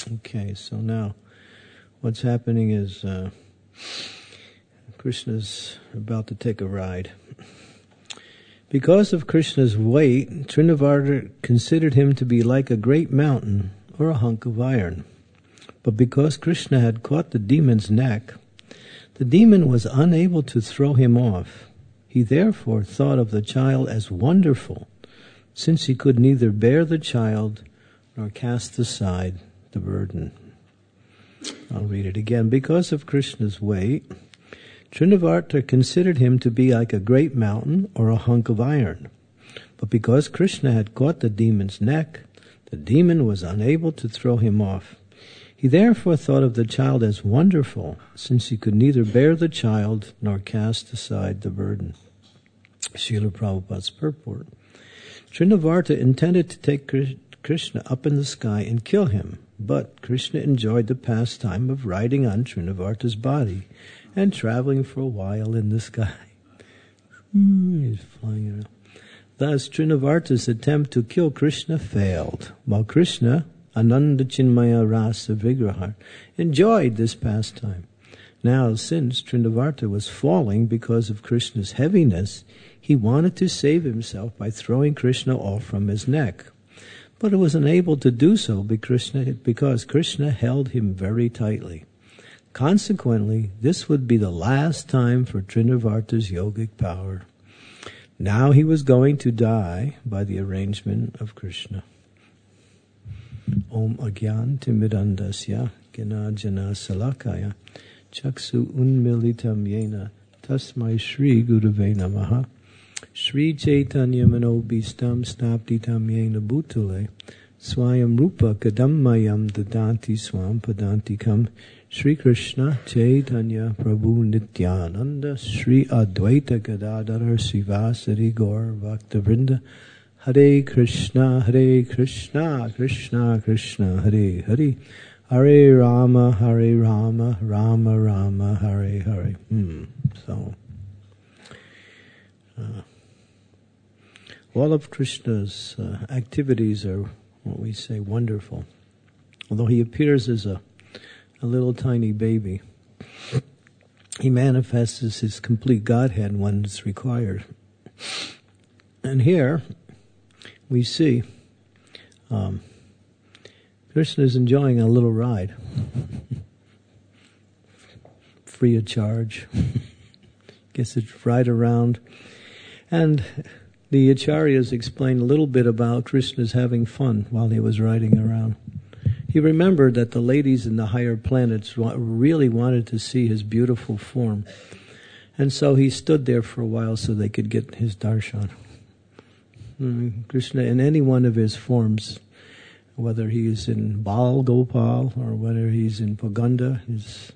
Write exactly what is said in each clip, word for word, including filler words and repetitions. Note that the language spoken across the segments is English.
Okay, so now what's happening is uh, Krishna's about to take a ride. Because of Krishna's weight, Trinavarta considered him to be like a great mountain or a hunk of iron. But because Krishna had caught the demon's neck, the demon was unable to throw him off. He therefore thought of the child as wonderful, since he could neither bear the child nor cast aside the burden. I'll read it again. Because of Krishna's weight, Trinavarta considered him to be like a great mountain or a hunk of iron. But because Krishna had caught the demon's neck, the demon was unable to throw him off. He therefore thought of the child as wonderful, since he could neither bear the child nor cast aside the burden. Srila Prabhupada's purport. Trinavarta intended to take Krishna up in the sky and kill him, but Krishna enjoyed the pastime of riding on Trinavarta's body and traveling for a while in the sky. He's flying around. Thus, Trinavarta's attempt to kill Krishna failed, while Krishna, Ananda Chinmaya Rasa Vigraha, enjoyed this pastime. Now, since Trinavarta was falling because of Krishna's heaviness, he wanted to save himself by throwing Krishna off from his neck. But he was unable to do so because Krishna held him very tightly. Consequently, this would be the last time for Trinavarta's yogic power. Now he was going to die by the arrangement of Krishna. Om Agyan Timidandasya Gena Jana Salakaya Chaksu Unmilitam Yena Tasmai Shri Gurave Namaha Shri Chaitanya Manobhistam Snaptitam Yena Bhutale Swayam Rupa Kadammayam Dadanti Swam Padantikam Shri Krishna Chaitanya Prabhu Nityananda Shri Advaita Gadadhara Sivasari Gaur Bhaktavrinda Hare Krishna Hare Krishna Krishna Krishna Hare Hare Hare Rama Hare Rama Rama Rama Hare Hare. Hmm. So uh, all of Krishna's uh, activities are what we say wonderful. Although he appears as a a little tiny baby, he manifests as his complete Godhead when it's required. And here we see um, Krishna is enjoying a little ride, free of charge. Gets it right around. And the Acharyas explained a little bit about Krishna's having fun while he was riding around. He remembered that the ladies in the higher planets really wanted to see his beautiful form. And so he stood there for a while so they could get his darshan. Mm, Krishna, in any one of his forms, whether he's in Bal Gopal or whether he's in Paganda, his,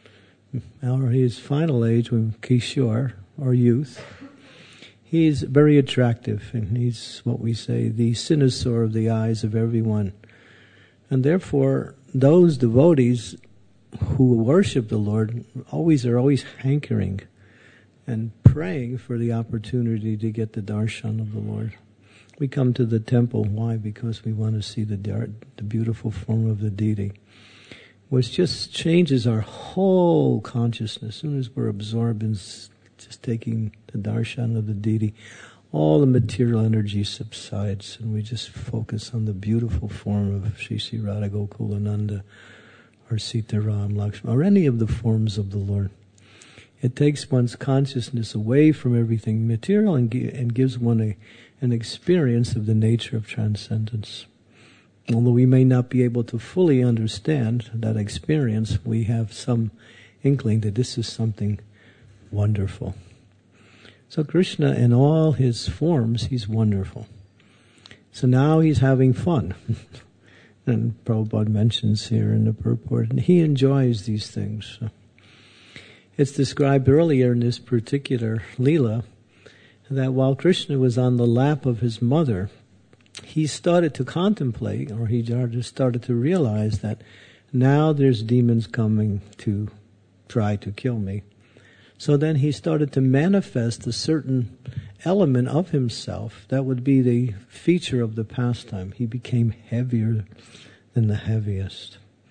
or his final age with Kishore or youth, he's very attractive, and he's what we say, the cynosure of the eyes of everyone. And therefore, those devotees who worship the Lord always are always hankering and praying for the opportunity to get the darshan of the Lord. We come to the temple. Why? Because we want to see the the beautiful form of the deity, which just changes our whole consciousness. As soon as we're absorbed in just taking the darshan of the deity, all the material energy subsides, and we just focus on the beautiful form of Sri Sri Radha Gokulananda, or Sita Ram Lakshmana, or any of the forms of the Lord. It takes one's consciousness away from everything material and, and gives one a, an experience of the nature of transcendence. Although we may not be able to fully understand that experience, we have some inkling that this is something wonderful. So Krishna, in all his forms, he's wonderful. So now he's having fun. And Prabhupada mentions here in the purport, and he enjoys these things. So it's described earlier in this particular Leela that while Krishna was on the lap of his mother, he started to contemplate, or he just started to realize that now there's demons coming to try to kill me. So then he started to manifest a certain element of himself that would be the feature of the pastime. He became heavier than the heaviest.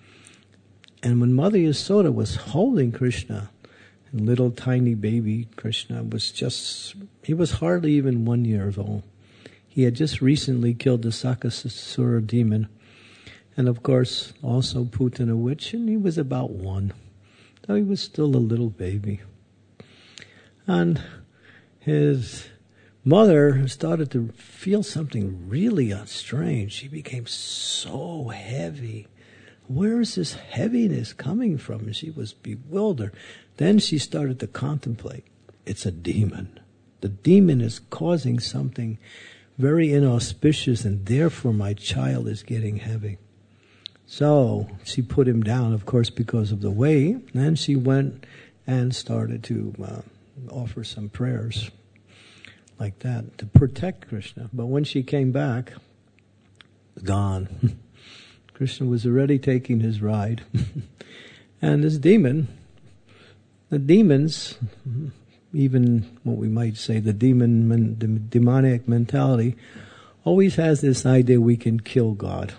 And when Mother Yasoda was holding Krishna, little tiny baby Krishna was just, he was hardly even one year old. He had just recently killed the Sakasura demon, and of course also Putana witch, and he was about one. So he was still a little baby. And his mother started to feel something really strange. She became so heavy. Where is this heaviness coming from? And she was bewildered. Then she started to contemplate. It's a demon. The demon is causing something very inauspicious, and therefore my child is getting heavy. So she put him down, of course, because of the weight. And she went and started to uh, offer some prayers like that to protect Krishna. But when she came back, gone. Krishna was already taking his ride. And this demon, the demons, even what we might say, the demon, the demonic mentality, always has this idea we can kill God.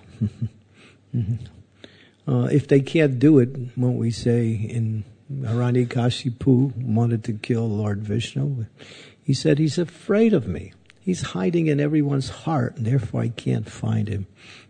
uh, if they can't do it, what we say in Hiranyakashipu wanted to kill Lord Vishnu, he said he's afraid of me. He's hiding in everyone's heart, and therefore I can't find him.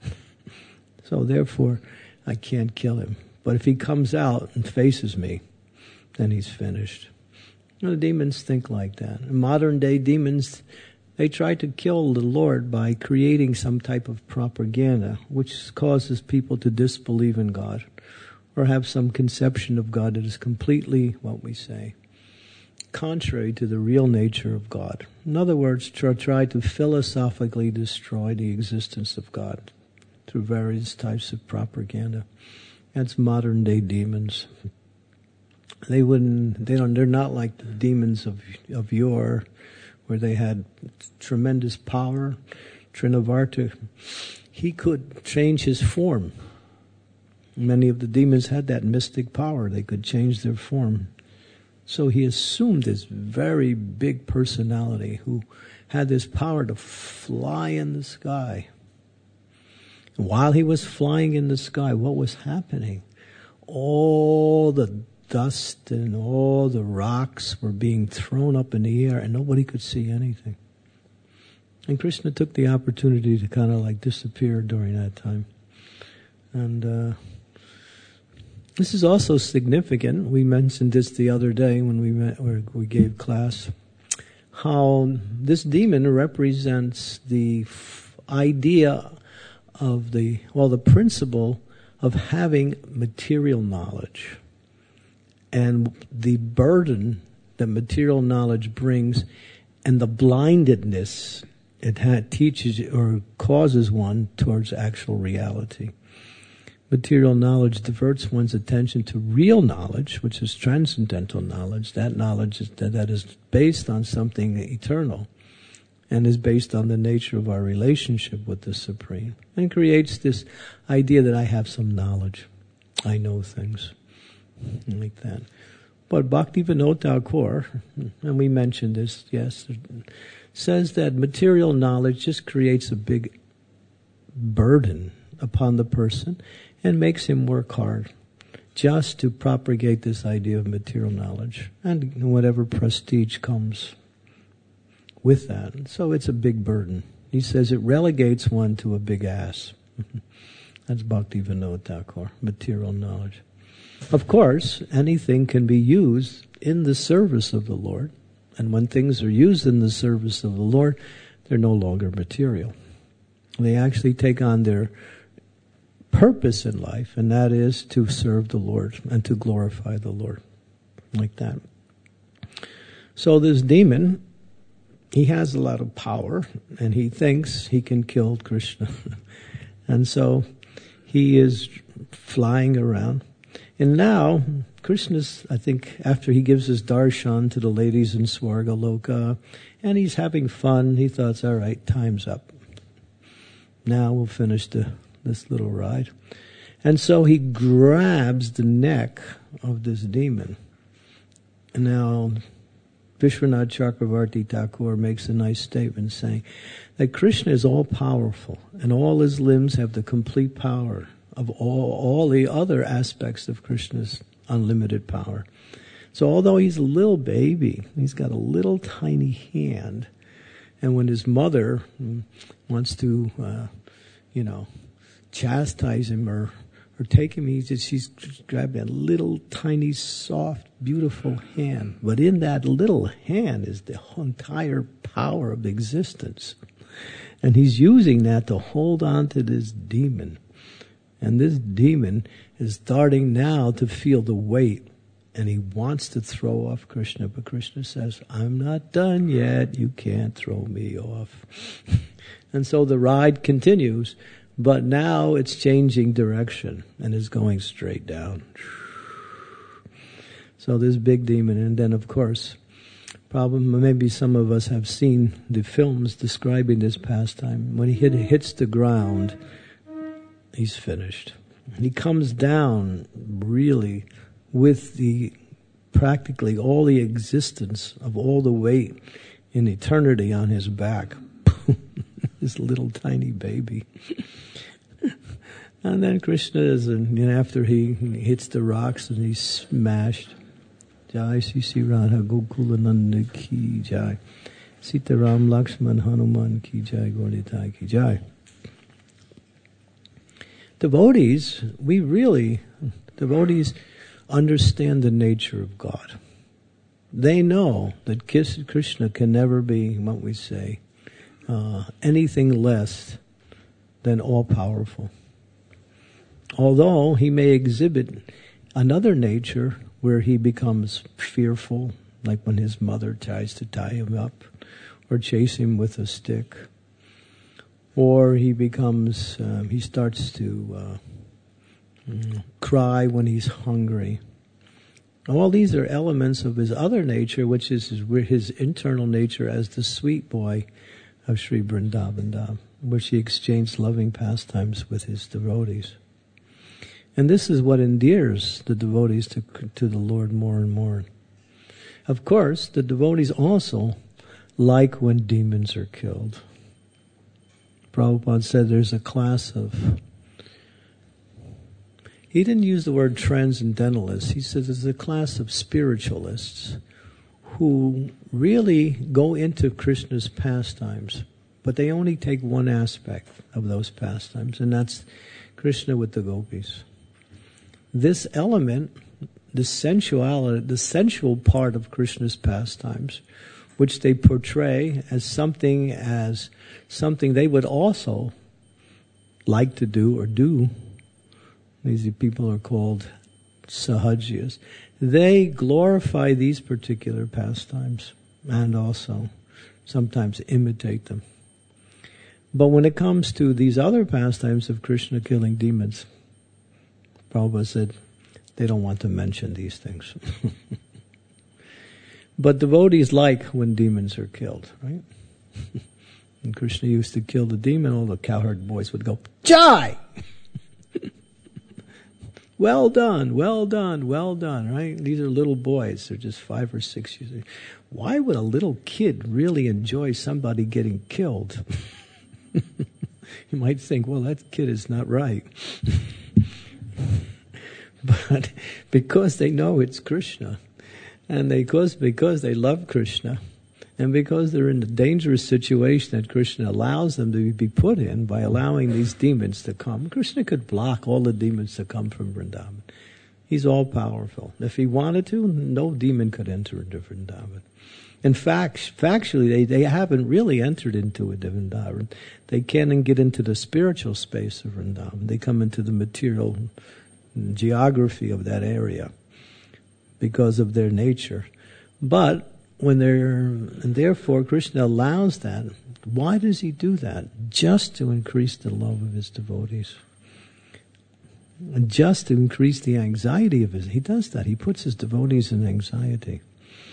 So therefore, I can't kill him. But if he comes out and faces me, then he's finished. You know, the demons think like that. Modern day demons, they try to kill the Lord by creating some type of propaganda, which causes people to disbelieve in God, or have some conception of God that is completely, what we say, contrary to the real nature of God. In other words, try, try to philosophically destroy the existence of God through various types of propaganda. That's modern day demons. They wouldn't, they don't, they're not like the demons of, of yore, where they had tremendous power. Trinavarta, he could change his form. Many of the demons had that mystic power. They could change their form. So he assumed this very big personality who had this power to fly in the sky. While he was flying in the sky, what was happening? All the dust and all the rocks were being thrown up in the air, and nobody could see anything. And Krishna took the opportunity to kind of like disappear during that time. And uh, this is also significant. We mentioned this the other day when we met, where we gave class, how this demon represents the f- idea of the, well, the principle of having material knowledge and the burden that material knowledge brings and the blindedness it ha- teaches or causes one towards actual reality. Material knowledge diverts one's attention to real knowledge, which is transcendental knowledge. That knowledge is, that, that is based on something eternal and is based on the nature of our relationship with the Supreme, and creates this idea that I have some knowledge. I know things. Like that. But Bhaktivinoda Thakur, and we mentioned this, yes, says that material knowledge just creates a big burden upon the person and makes him work hard just to propagate this idea of material knowledge and whatever prestige comes with that. So it's a big burden. He says it relegates one to a big ass. That's Bhaktivinoda Thakur, material knowledge. Of course, anything can be used in the service of the Lord. And when things are used in the service of the Lord, they're no longer material. They actually take on their purpose in life, and that is to serve the Lord and to glorify the Lord. Like that. So this demon, he has a lot of power, and he thinks he can kill Krishna. And so he is flying around. And now, Krishna's, I think, after he gives his darshan to the ladies in Swargaloka, and he's having fun, he thought, all right, time's up. Now we'll finish the, this little ride. And so he grabs the neck of this demon. And now Vishwanath Chakravarti Thakur makes a nice statement saying that Krishna is all-powerful, and all his limbs have the complete power of all, all the other aspects of Krishna's unlimited power. So although he's a little baby, he's got a little tiny hand, and when his mother wants to, uh, you know, chastise him or, or take him, he's just, she's grabbing a little tiny, soft, beautiful hand. But in that little hand is the entire power of existence. And he's using that to hold on to this demon. And this demon is starting now to feel the weight. And he wants to throw off Krishna. But Krishna says, I'm not done yet. You can't throw me off. And so the ride continues. But now it's changing direction and is going straight down. So this big demon, and then of course, problem, maybe some of us have seen the films describing this pastime. When he hit, hits the ground, he's finished. And he comes down really with the practically all the existence of all the weight in eternity on his back. This little tiny baby. And then Krishna is, and you know, after he hits the rocks and he's smashed. Jai Sri Sri Radha Gokula Nanda Ki Jai. Sita Ram Lakshman Hanuman Ki Jai Gauritai Ki Jai. Devotees, we really, devotees understand the nature of God. They know that Krishna can never be, what we say, uh, anything less than all-powerful. Although he may exhibit another nature where he becomes fearful, like when his mother tries to tie him up or chase him with a stick. Or he becomes, um, he starts to uh, mm, cry when he's hungry. All these are elements of his other nature, which is his, his internal nature as the sweet boy of Sri Vrindavan Dham, which he exchanged loving pastimes with his devotees. And this is what endears the devotees to, to the Lord more and more. Of course, the devotees also like when demons are killed. Prabhupada said there's a class of, he didn't use the word transcendentalists, he said there's a class of spiritualists who really go into Krishna's pastimes, but they only take one aspect of those pastimes, and that's Krishna with the gopis. This element, the sensuality, the sensual part of Krishna's pastimes, which they portray as something as something they would also like to do or do. These people are called sahajiyas. They glorify these particular pastimes and also sometimes imitate them. But when it comes to these other pastimes of Krishna killing demons, Prabhupada said they don't want to mention these things. But devotees like when demons are killed, right? When Krishna used to kill the demon, all the cowherd boys would go, Jai! Well done, well done, well done, right? These are little boys. They're just five or six years old. Why would a little kid really enjoy somebody getting killed? You might think, well, that kid is not right. But because they know it's Krishna, and they, because, because they love Krishna, and because they're in a dangerous situation that Krishna allows them to be put in by allowing these demons to come. Krishna could block all the demons to come from Vrindavan. He's all-powerful. If he wanted to, no demon could enter into Vrindavan. In fact, factually, they, they haven't really entered into a Vrindavan. They can't get into the spiritual space of Vrindavan. They come into the material geography of that area because of their nature. But when they're, and therefore Krishna allows that. Why does he do that? Just to increase the love of his devotees. And just to increase the anxiety of his, he does that. He puts his devotees in anxiety.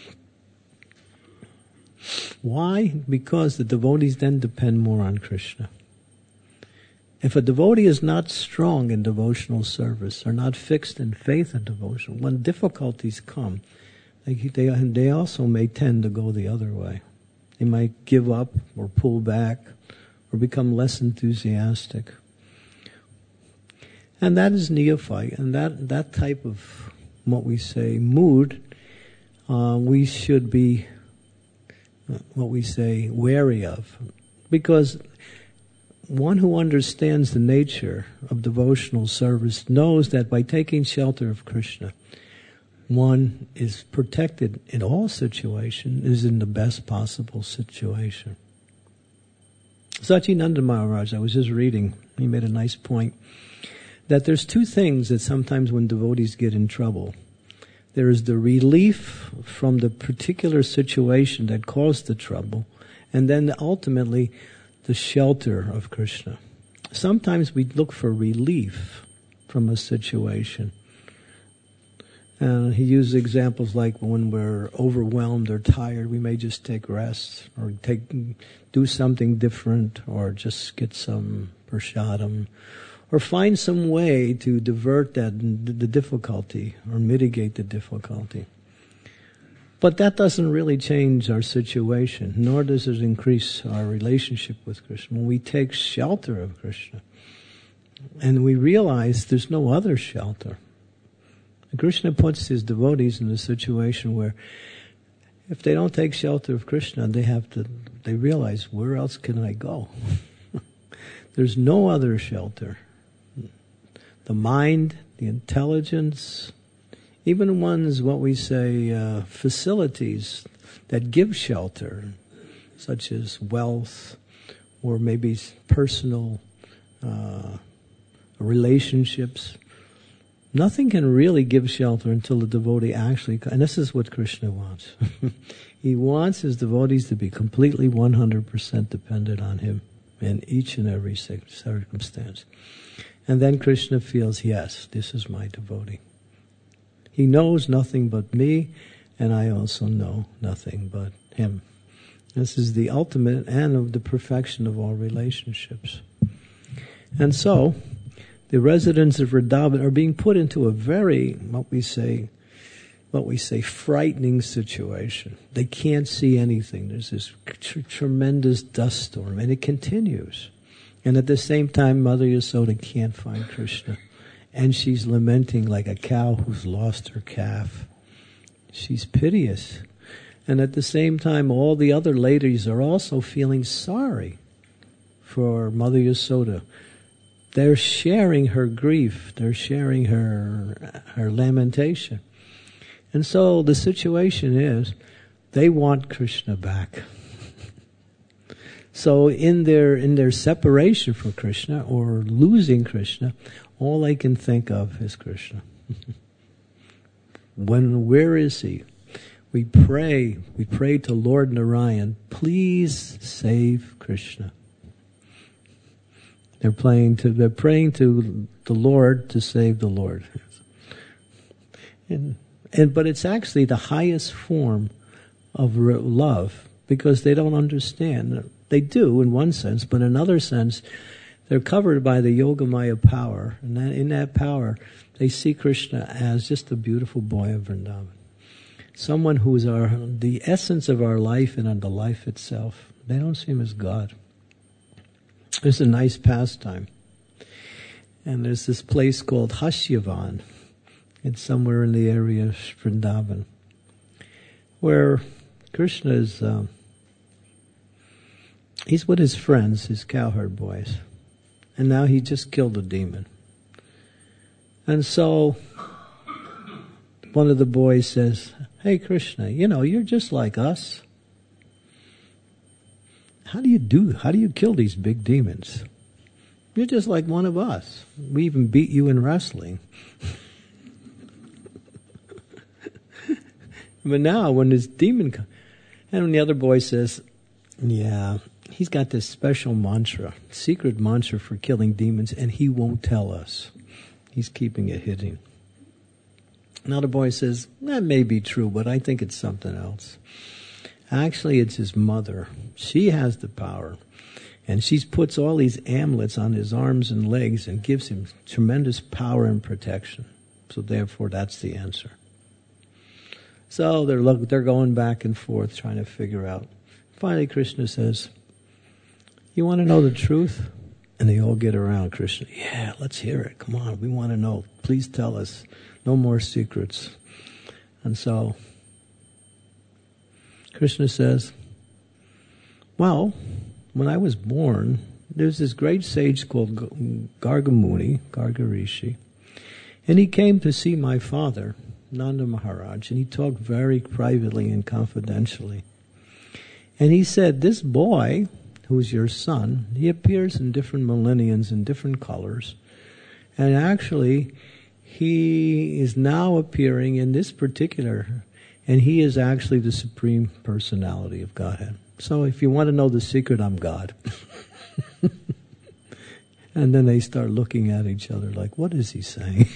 Why? Because the devotees then depend more on Krishna. If a devotee is not strong in devotional service, or not fixed in faith and devotion, when difficulties come, they, they, they also may tend to go the other way. They might give up or pull back or become less enthusiastic. And that is neophyte, and that, that type of, what we say, mood, uh, we should be, uh, what we say, wary of. Because one who understands the nature of devotional service knows that by taking shelter of Krishna, one is protected in all situations, is in the best possible situation. Satchidananda Maharaj, I was just reading, he made a nice point, that there's two things that sometimes when devotees get in trouble. There is the relief from the particular situation that caused the trouble, and then ultimately the shelter of Krishna. Sometimes we look for relief from a situation. And he used examples like when we're overwhelmed or tired, we may just take rest or take do something different or just get some prasadam or find some way to divert that the difficulty or mitigate the difficulty. But that doesn't really change our situation, nor does it increase our relationship with Krishna. When we take shelter of Krishna and we realize there's no other shelter, Krishna puts his devotees in a situation where if they don't take shelter of Krishna, they have to, they realize, where else can I go? There's no other shelter. The mind, the intelligence, even one's, what we say, uh, facilities that give shelter, such as wealth or maybe personal uh, relationships. Nothing can really give shelter until the devotee actually, and this is what Krishna wants. He wants his devotees to be completely one hundred percent dependent on him in each and every circumstance. And then Krishna feels, yes, this is my devotee. He knows nothing but me, and I also know nothing but him. This is the ultimate and of the perfection of all relationships. And so, the residents of Vrindavan are being put into a very, what we say, what we say, frightening situation. They can't see anything. There's this tr- tremendous dust storm, and it continues. And at the same time, Mother Yasoda can't find Krishna. And she's lamenting like a cow who's lost her calf. She's piteous. And at the same time, all the other ladies are also feeling sorry for Mother Yasoda. They're sharing her grief. They're sharing her her lamentation. And so the situation is, they want Krishna back. So in their in their separation from Krishna or losing Krishna, all they can think of is Krishna. When where is he? We pray, we pray to Lord Narayan, please save Krishna. They're praying to they're praying to the Lord to save the Lord. And and but it's actually the highest form of love because they don't understand. They do in one sense, but in another sense, they're covered by the Yogamaya power. And that, in that power, they see Krishna as just a beautiful boy of Vrindavan. Someone who is our, the essence of our life and on the life itself. They don't see him as God. There's a nice pastime. And there's this place called Hasyavan. It's somewhere in the area of Vrindavan. Where Krishna is... Um, He's with his friends, his cowherd boys. And now he just killed a demon. And so one of the boys says, hey Krishna, you know, you're just like us. How do you do, how do you kill these big demons? You're just like one of us. We even beat you in wrestling. But now when this demon comes, and when the other boy says, yeah, he's got this special mantra, secret mantra for killing demons, and he won't tell us. He's keeping it hidden. Another boy says, that may be true, but I think it's something else. Actually, it's his mother. She has the power. And she puts all these amulets on his arms and legs and gives him tremendous power and protection. So therefore, that's the answer. So they're look, they're going back and forth trying to figure out. Finally, Krishna says, you want to know the truth? And they all get around Krishna. Yeah, let's hear it. Come on, we want to know. Please tell us. No more secrets. And so Krishna says, well, when I was born, there's this great sage called Garga Muni, Garga Rishi, and he came to see my father, Nanda Maharaj, and he talked very privately and confidentially. And he said, this boy, who's your son, he appears in different millenniums in different colors. And actually, he is now appearing in this particular, and he is actually the Supreme Personality of Godhead. So if you want to know the secret, I'm God. And then they start looking at each other like, what is he saying?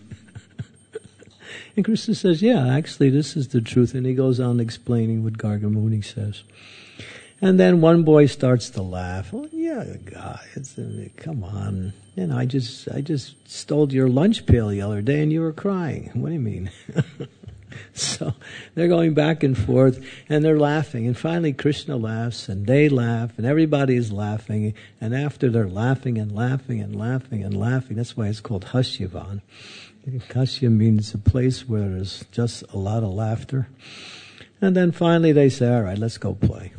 And Krishna says, yeah, actually this is the truth. And he goes on explaining what Garga Muni says. And then one boy starts to laugh. Oh, yeah, God, it's, uh, come on. You know, I just, I just stole your lunch pail the other day and you were crying. What do you mean? So they're going back and forth and they're laughing. And finally Krishna laughs and they laugh and everybody is laughing. And after they're laughing and laughing and laughing and laughing, that's why it's called Hasyavan. Hasya means a place where there's just a lot of laughter. And then finally they say, all right, let's go play.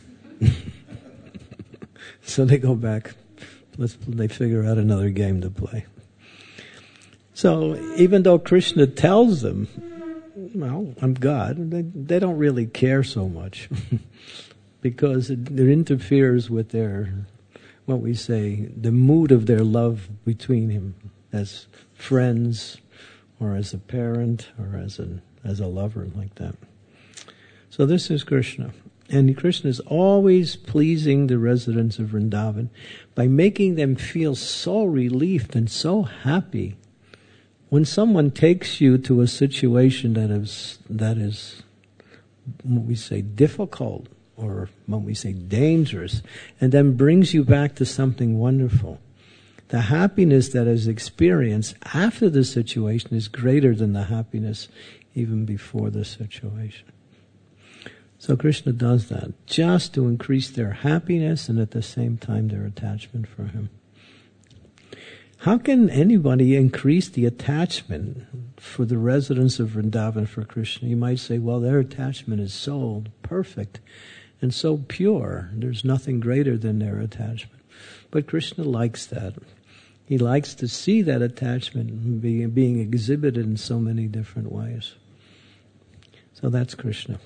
So they go back. Let's, they figure out another game to play. So even though Krishna tells them, well, I'm God, they, they don't really care so much because it, it interferes with their, what we say, the mood of their love between him as friends or as a parent or as a, as a lover like that. So this is Krishna. And Krishna is always pleasing the residents of Vrindavan by making them feel so relieved and so happy. When someone takes you to a situation that is, that is, what we say, difficult, or what we say, dangerous, and then brings you back to something wonderful, the happiness that is experienced after the situation is greater than the happiness even before the situation. So Krishna does that just to increase their happiness and at the same time their attachment for him. How can anybody increase the attachment for the residents of Vrindavan for Krishna? You might say, well, their attachment is so perfect and so pure. There's nothing greater than their attachment. But Krishna likes that. He likes to see that attachment being, being exhibited in so many different ways. So that's Krishna.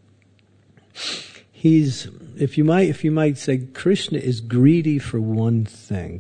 He's, if you might, if you might say, Krishna is greedy for one thing.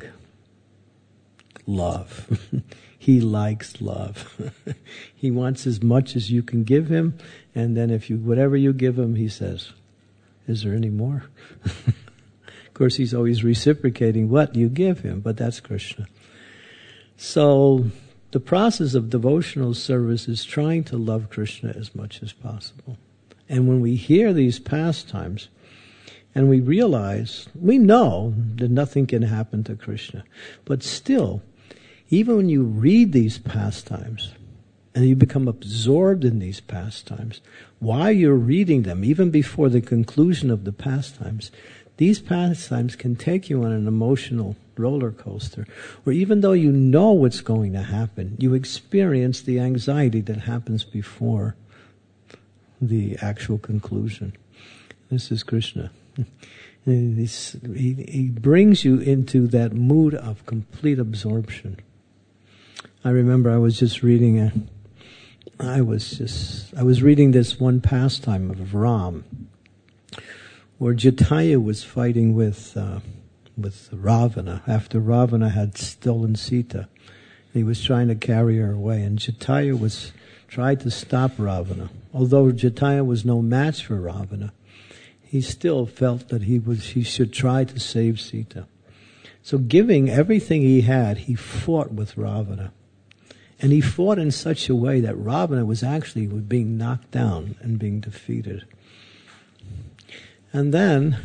Love. He likes love. He wants as much as you can give him, and then if you, whatever you give him, he says, is there any more? Of course, he's always reciprocating what you give him, but that's Krishna. So, the process of devotional service is trying to love Krishna as much as possible. And when we hear these pastimes, and we realize, we know that nothing can happen to Krishna, but still, even when you read these pastimes, and you become absorbed in these pastimes, while you're reading them, even before the conclusion of the pastimes, these pastimes can take you on an emotional roller coaster, where even though you know what's going to happen, you experience the anxiety that happens before the actual conclusion. This is Krishna. He, he brings you into that mood of complete absorption. I remember I was just reading a, I was just, I was reading this one pastime of Ram, where Jatayu was fighting with, uh, with Ravana after Ravana had stolen Sita. He was trying to carry her away, and Jatayu was tried to stop Ravana. Although Jatayu was no match for Ravana, he still felt that he was he should try to save Sita. So giving everything he had, he fought with Ravana. And he fought in such a way that Ravana was actually being knocked down and being defeated. And then,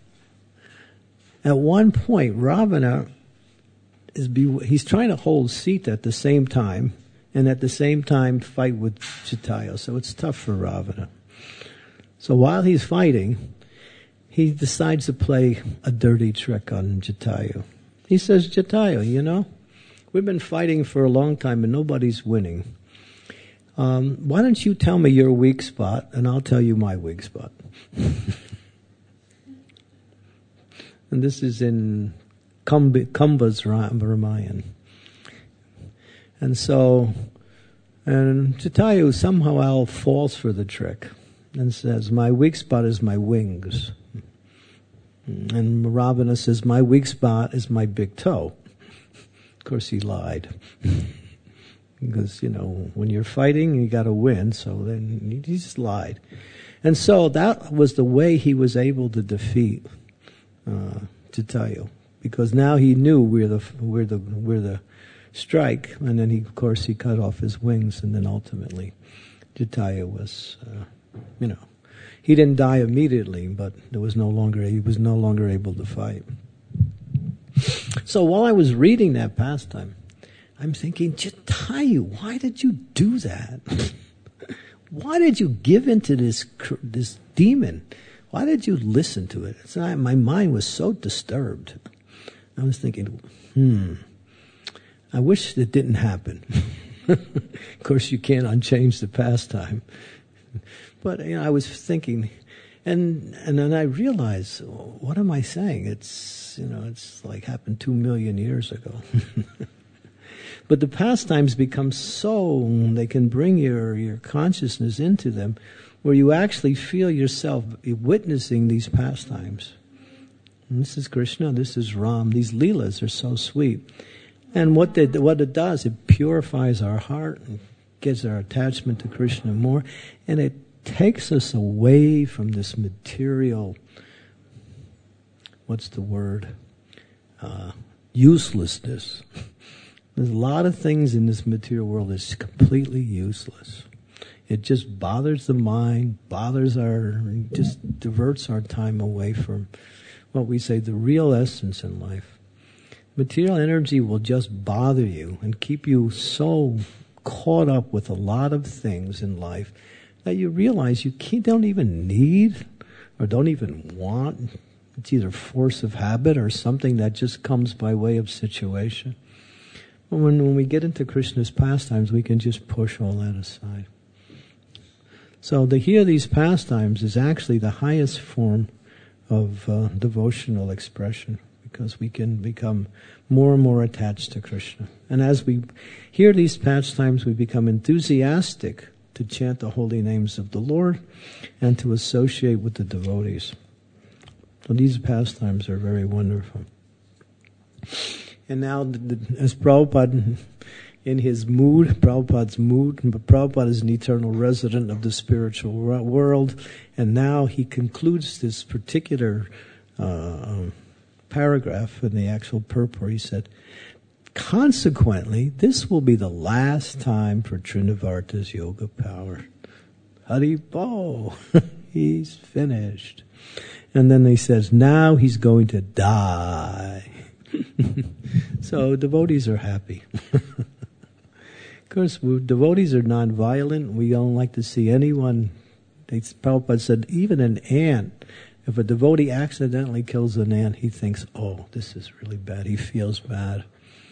at one point, Ravana is be, he's trying to hold Sita at the same time, and at the same time fight with Jatayu. So it's tough for Ravana. So while he's fighting, he decides to play a dirty trick on Jatayu. He says, Jatayu, you know, we've been fighting for a long time and nobody's winning. Um, why don't you tell me your weak spot and I'll tell you my weak spot. And this is in Kumbha's Ramayan. And so, and Jatayu somehow falls for the trick and says, my weak spot is my wings. And Ravana says, my weak spot is my big toe. Of course he lied. Because, you know, when you're fighting, you got to win, so then he just lied. And so that was the way he was able to defeat uh, Jatayu. Because now he knew where the, where the, where the strike, and then he, of course, he cut off his wings, and then ultimately Jatayu was, uh, you know, he didn't die immediately, but there was no longer, he was no longer able to fight. So while I was reading that pastime, I'm thinking, Jatayu, why did you do that? Why did you give in to this this demon? Why did you listen to it? It's not, my mind was so disturbed. I was thinking, hmm, I wish it didn't happen. Of course, you can't unchange the pastime. But you know, I was thinking, and and then I realized, what am I saying? It's you know, it's like happened two million years ago. But the pastimes become so, they can bring your, your consciousness into them, where you actually feel yourself witnessing these pastimes. And this is Krishna, this is Ram. These leelas are so sweet. And what they, what it does, it purifies our heart, and gets our attachment to Krishna more, and it takes us away from this material, what's the word, uh, uselessness. There's a lot of things in this material world that's completely useless. It just bothers the mind, bothers our, just diverts our time away from what we say the real essence in life. Material energy will just bother you and keep you so caught up with a lot of things in life that you realize you can't, don't even need or don't even want. It's either force of habit or something that just comes by way of situation. When, when we get into Krishna's pastimes, we can just push all that aside. So to hear these pastimes is actually the highest form of uh, devotional expression, because we can become more and more attached to Krishna. And as we hear these pastimes, we become enthusiastic to chant the holy names of the Lord and to associate with the devotees. So these pastimes are very wonderful. And now, as Prabhupada, in his mood, Prabhupada's mood, but Prabhupada is an eternal resident of the spiritual world, and now he concludes this particular uh, paragraph in the actual purport. He said, consequently, this will be the last time for Trinavarta's yoga power. Haribol, he's finished. And then he says, now he's going to die. So devotees are happy. Of course, devotees are non-violent. We don't like to see anyone. They, Prabhupada said, even an ant, if a devotee accidentally kills an ant, he thinks, oh, this is really bad. He feels bad.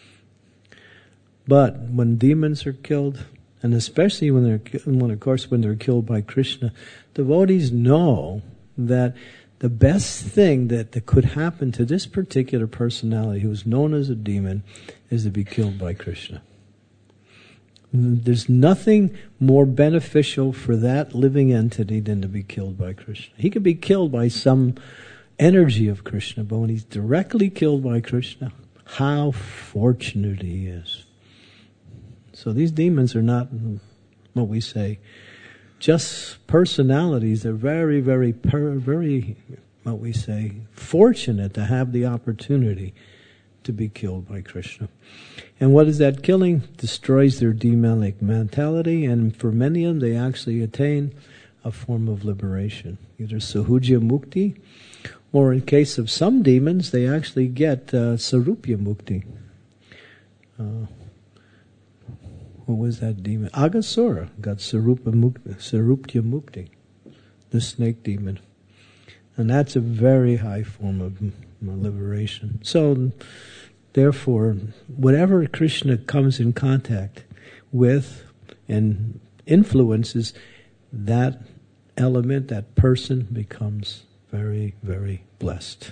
But when demons are killed, and especially when they're, when of course, when they're killed by Krishna, devotees know that the best thing that, that could happen to this particular personality who is known as a demon is to be killed by Krishna. There's nothing more beneficial for that living entity than to be killed by Krishna. He could be killed by some energy of Krishna, but when he's directly killed by Krishna, how fortunate he is. So these demons are not, what we say, just personalities. They're very, very, very, what we say, fortunate to have the opportunity to be killed by Krishna. And what is that killing? Destroys their demonic mentality, and for many of them, they actually attain a form of liberation, either Sahuja Mukti, or in case of some demons, they actually get uh, Sarupya Mukti. Uh, what was that demon? Aghasura got Sarupa Mukti, Sarupya Mukti, the snake demon. And that's a very high form of liberation. So therefore, whatever Krishna comes in contact with and influences, that element, that person becomes very, very blessed.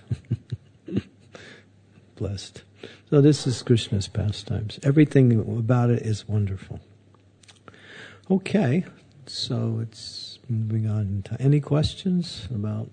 Blessed. So this is Krishna's pastimes. Everything about it is wonderful. Okay, so it's moving on. Any questions about